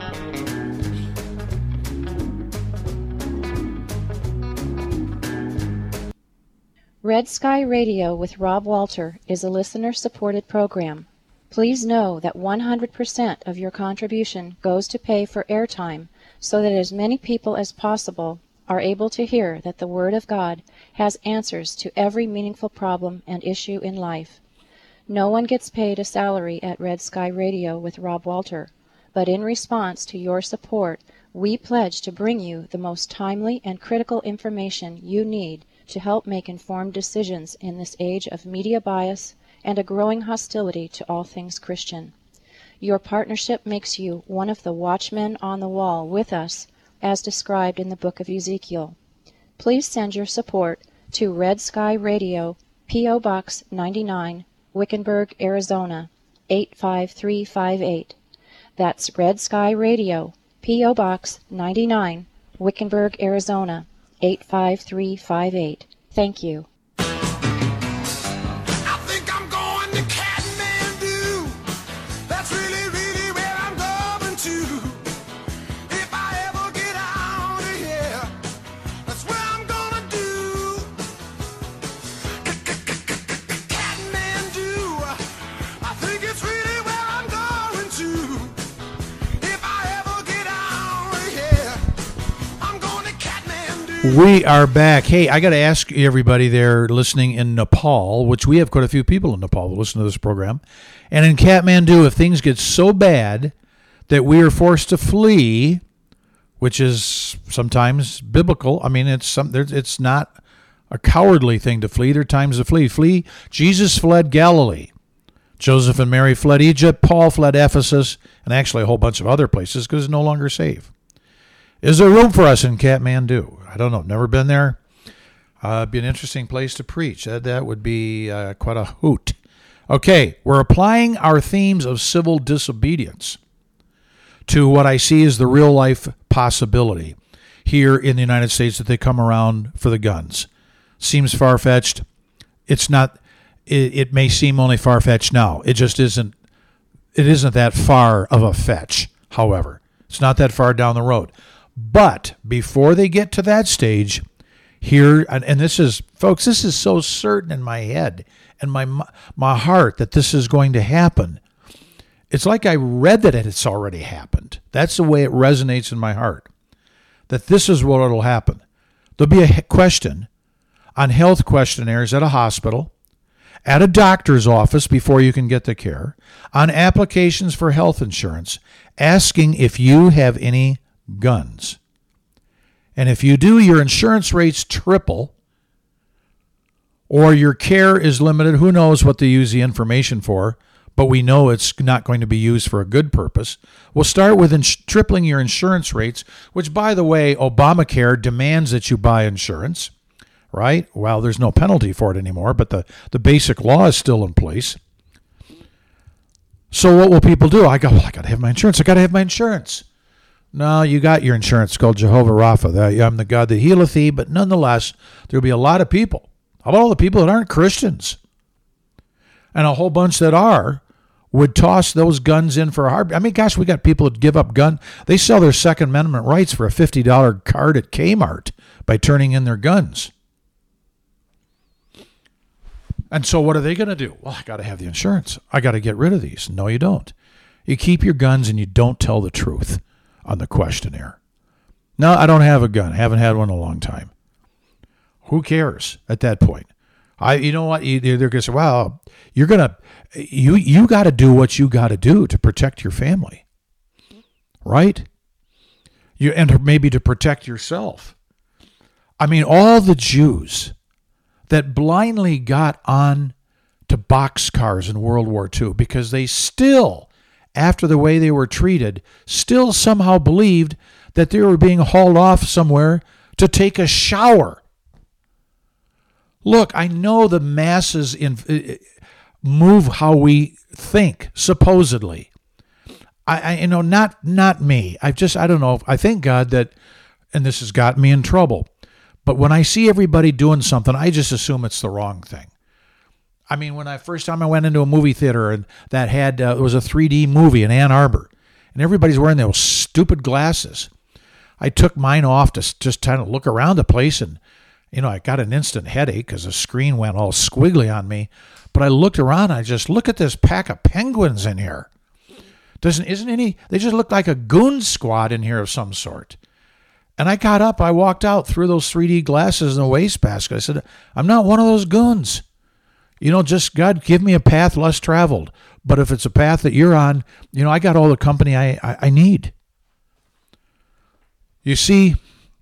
Red Sky Radio with Rob Walter is a listener-supported program. Please know that one hundred percent of your contribution goes to pay for airtime so that as many people as possible are able to hear that the Word of God has answers to every meaningful problem and issue in life. No one gets paid a salary at Red Sky Radio with Rob Walter, but in response to your support, we pledge to bring you the most timely and critical information you need to help make informed decisions in this age of media bias and a growing hostility to all things Christian. Your partnership makes you one of the watchmen on the wall with us, as described in the book of Ezekiel. Please send your support to Red Sky Radio, P O. Box ninety-nine, Wickenburg, Arizona, eight five three five eight. That's Red Sky Radio, P O. Box ninety-nine, Wickenburg, Arizona, eight five three five eight. Thank you. I think I'm going to Kathmandu. That's really, really where I'm going to. If I ever get out of here, that's where I'm gonna do. Kathmandu. I think it's really where I'm going to. If I ever get out of here, I'm going to Kathmandu. We are back. Hey, I got to ask everybody there listening in Nepal, which we have quite a few people in Nepal that listen to this program, and in Kathmandu, if things get so bad that we are forced to flee, which is sometimes biblical. I mean, it's some. there's- It's not a cowardly thing to flee. There are times to flee. Flee. Jesus fled Galilee. Joseph and Mary fled Egypt. Paul fled Ephesus, and actually a whole bunch of other places because it's no longer safe. Is there room for us in Kathmandu? I don't know. Never been there. Uh, it'd be an interesting place to preach. That, that would be uh, quite a hoot. Okay, we're applying our themes of civil disobedience to what I see as the real life possibility here in the United States that they come around for the guns. Seems far-fetched. It's not. It, it may seem only far-fetched now. It just isn't. It isn't that far of a fetch. However, it's not that far down the road. But before they get to that stage, here, and, and this is, folks, this is so certain in my head and my my heart that this is going to happen. It's like I read that it's already happened. That's the way it resonates in my heart, that this is what will happen. There'll be a question on health questionnaires at a hospital, at a doctor's office before you can get the care, on applications for health insurance, asking if you have any guns. And if you do, your insurance rates triple, or your care is limited. Who knows what they use the information for, but we know it's not going to be used for a good purpose. We'll start with ins- tripling your insurance rates, which, by the way, Obamacare demands that you buy insurance, right? Well, there's no penalty for it anymore, but the, the basic law is still in place. So what will people do? I go, well, I got to have my insurance. I got to have my insurance. No, you got your insurance. It's called Jehovah Rapha. I'm the God that healeth thee, but nonetheless, there'll be a lot of people. How about all the people that aren't Christians? And a whole bunch that are would toss those guns in for a hard. I mean, gosh, we got people that give up gun. They sell their Second Amendment rights for a fifty dollars card at Kmart by turning in their guns. And so what are they going to do? Well, I got to have the insurance. I got to get rid of these. No, you don't. You keep your guns and you don't tell the truth on the questionnaire. No, I don't have a gun. I haven't had one in a long time. Who cares at that point? I, you know what? You, they're going to say, well, you're going to, you, you got to do what you got to do to protect your family. Right? You, and maybe to protect yourself. I mean, all the Jews that blindly got on to boxcars in World War Two because they still, after the way they were treated, still somehow believed that they were being hauled off somewhere to take a shower. Look, I know the masses in, uh, move how we think, supposedly. I, I, you know, not not me. I just, I don't know. I thank God that, and this has gotten me in trouble. But when I see everybody doing something, I just assume it's the wrong thing. I mean, when I first time I went into a movie theater and that had, uh, it was a three D movie in Ann Arbor, and everybody's wearing those stupid glasses. I took mine off to just kind of look around the place, and, you know, I got an instant headache because the screen went all squiggly on me. But I looked around, and I just, look at this pack of penguins in here. Doesn't, isn't any, they just look like a goon squad in here of some sort. And I got up, I walked out, threw those three D glasses in a wastebasket. I said, I'm not one of those goons. You know, just, God, give me a path less traveled. But if it's a path that you're on, you know, I got all the company I, I, I need. You see,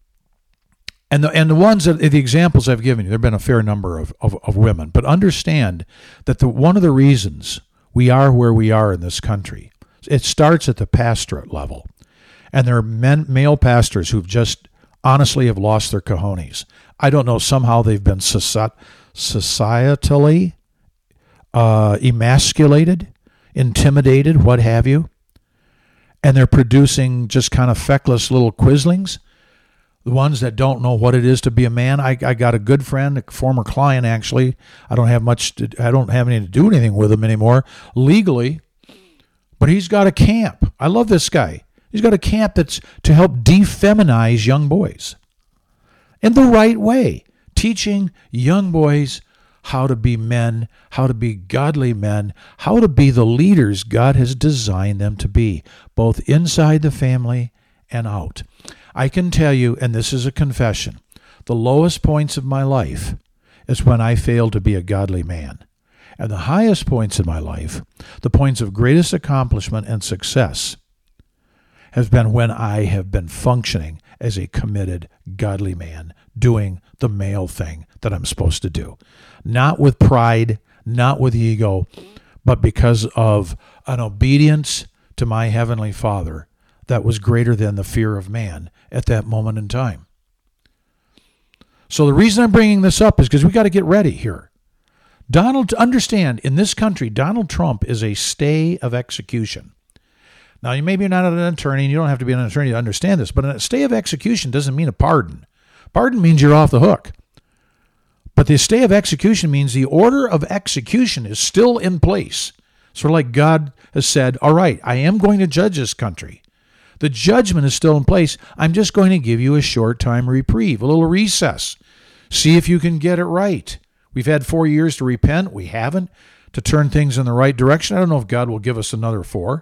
and the and the ones that the examples I've given you, there have been a fair number of, of, of women, but understand that the one of the reasons we are where we are in this country, it starts at the pastorate level. And there are men, male pastors who've just honestly have lost their cojones. I don't know, somehow they've been soci- societally uh, emasculated, intimidated, what have you. And they're producing just kind of feckless little quislings, the ones that don't know what it is to be a man. I, I got a good friend, a former client actually. I don't have much to, I don't have any to do anything with him anymore legally, but he's got a camp. I love this guy. He's got a camp that's to help defeminize young boys in the right way, teaching young boys how to be men, how to be godly men, how to be the leaders God has designed them to be, both inside the family and out. I can tell you, and this is a confession, the lowest points of my life is when I failed to be a godly man. And the highest points in my life, the points of greatest accomplishment and success, has been when I have been functioning as a committed, godly man, doing the male thing that I'm supposed to do. Not with pride, not with ego, but because of an obedience to my Heavenly Father that was greater than the fear of man at that moment in time. So the reason I'm bringing this up is because we got to get ready here. Donald, understand, in this country, Donald Trump is a stay of execution. Now, you maybe you're not an attorney, and you don't have to be an attorney to understand this, but a stay of execution doesn't mean a pardon. Pardon means you're off the hook. But the stay of execution means the order of execution is still in place. Sort of like God has said, all right, I am going to judge this country. The judgment is still in place. I'm just going to give you a short time reprieve, a little recess. See if you can get it right. We've had four years to repent. We haven't. To turn things in the right direction. I don't know if God will give us another four.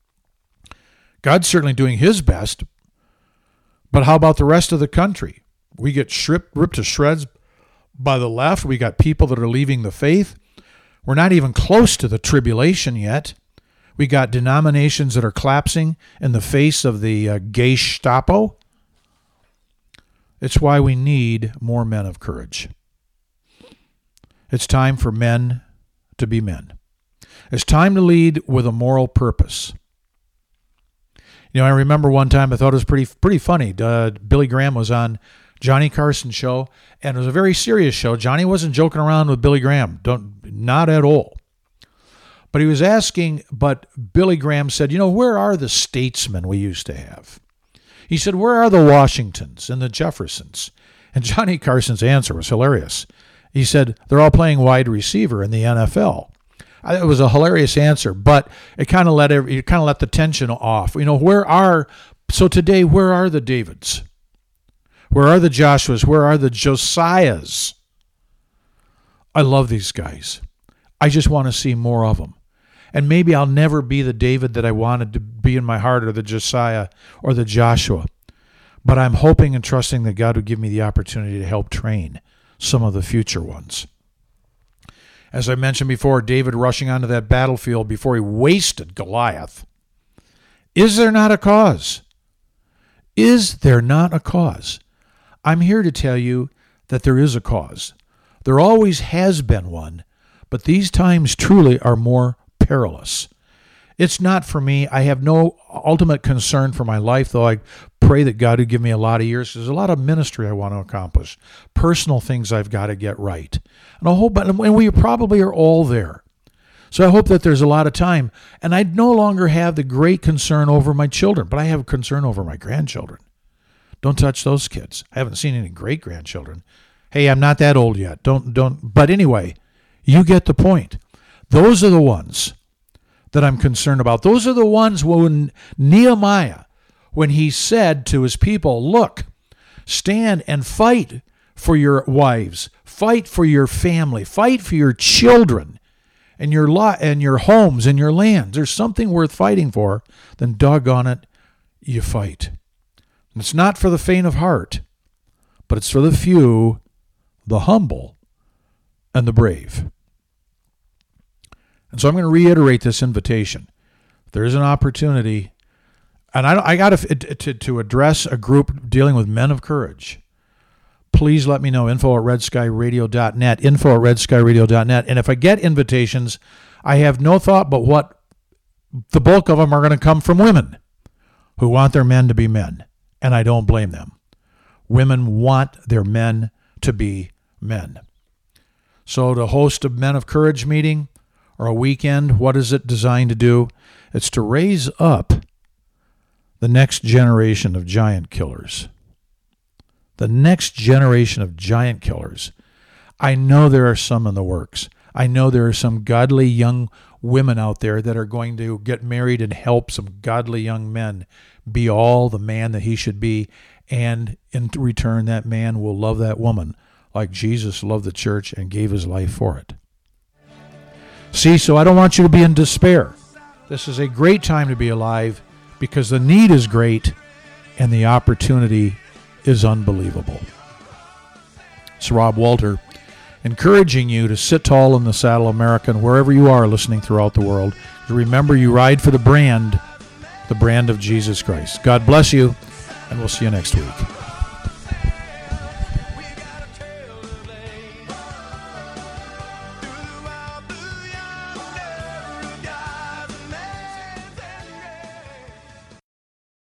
God's certainly doing his best. But how about the rest of the country? We get stripped, ripped to shreds by the left. We got people that are leaving the faith. We're not even close to the tribulation yet. We got denominations that are collapsing in the face of the uh, Gestapo. It's why we need more men of courage. It's time for men to be men. It's time to lead with a moral purpose. You know, I remember one time I thought it was pretty pretty funny. Uh, Billy Graham was on Johnny Carson's show, and it was a very serious show. Johnny wasn't joking around with Billy Graham, don't not at all. But he was asking, but Billy Graham said, you know, where are the statesmen we used to have? He said, where are the Washingtons and the Jeffersons? And Johnny Carson's answer was hilarious. He said, they're all playing wide receiver in the N F L. It was a hilarious answer, but it kind of let every, it kind of let the tension off. You know, where are, so today, where are the Davids? Where are the Joshuas? Where are the Josiahs? I love these guys. I just want to see more of them. And maybe I'll never be the David that I wanted to be in my heart, or the Josiah or the Joshua. But I'm hoping and trusting that God would give me the opportunity to help train some of the future ones. As I mentioned before, David rushing onto that battlefield before he wasted Goliath. Is there not a cause? Is there not a cause? I'm here to tell you that there is a cause. There always has been one, but these times truly are more perilous. It's not for me. I have no ultimate concern for my life, though I pray that God would give me a lot of years. There's a lot of ministry I want to accomplish, personal things I've got to get right. And I hope, and we probably are all there. So I hope that there's a lot of time. And I no longer have the great concern over my children, but I have concern over my grandchildren. Don't touch those kids. I haven't seen any great grandchildren. Hey, I'm not that old yet. Don't, don't. But anyway, you get the point. Those are the ones that I'm concerned about. Those are the ones when Nehemiah, when he said to his people, look, stand and fight for your wives, fight for your family, fight for your children and your lot and your homes and your lands. There's something worth fighting for, then doggone it, you fight. And it's not for the faint of heart, but it's for the few, the humble, and the brave. And so I'm going to reiterate this invitation. If there is an opportunity, And I, I got to, to to address a group dealing with men of courage. Please let me know. Info at red sky radio dot net. Info at red sky radio dot net. And if I get invitations, I have no thought but what the bulk of them are going to come from women who want their men to be men. And I don't blame them. Women want their men to be men. So to host a Men of Courage meeting or a weekend, what is it designed to do? It's to raise up the next generation of giant killers. The next generation of giant killers. I know there are some in the works. I know there are some godly young women out there that are going to get married and help some godly young men be all the man that he should be. And in return, that man will love that woman like Jesus loved the church and gave his life for it. See, so I don't want you to be in despair. This is a great time to be alive because the need is great and the opportunity is unbelievable. It's Rob Walter encouraging you to sit tall in the saddle, America, and wherever you are listening throughout the world. Remember, you ride for the brand, the brand of Jesus Christ. God bless you, and we'll see you next week.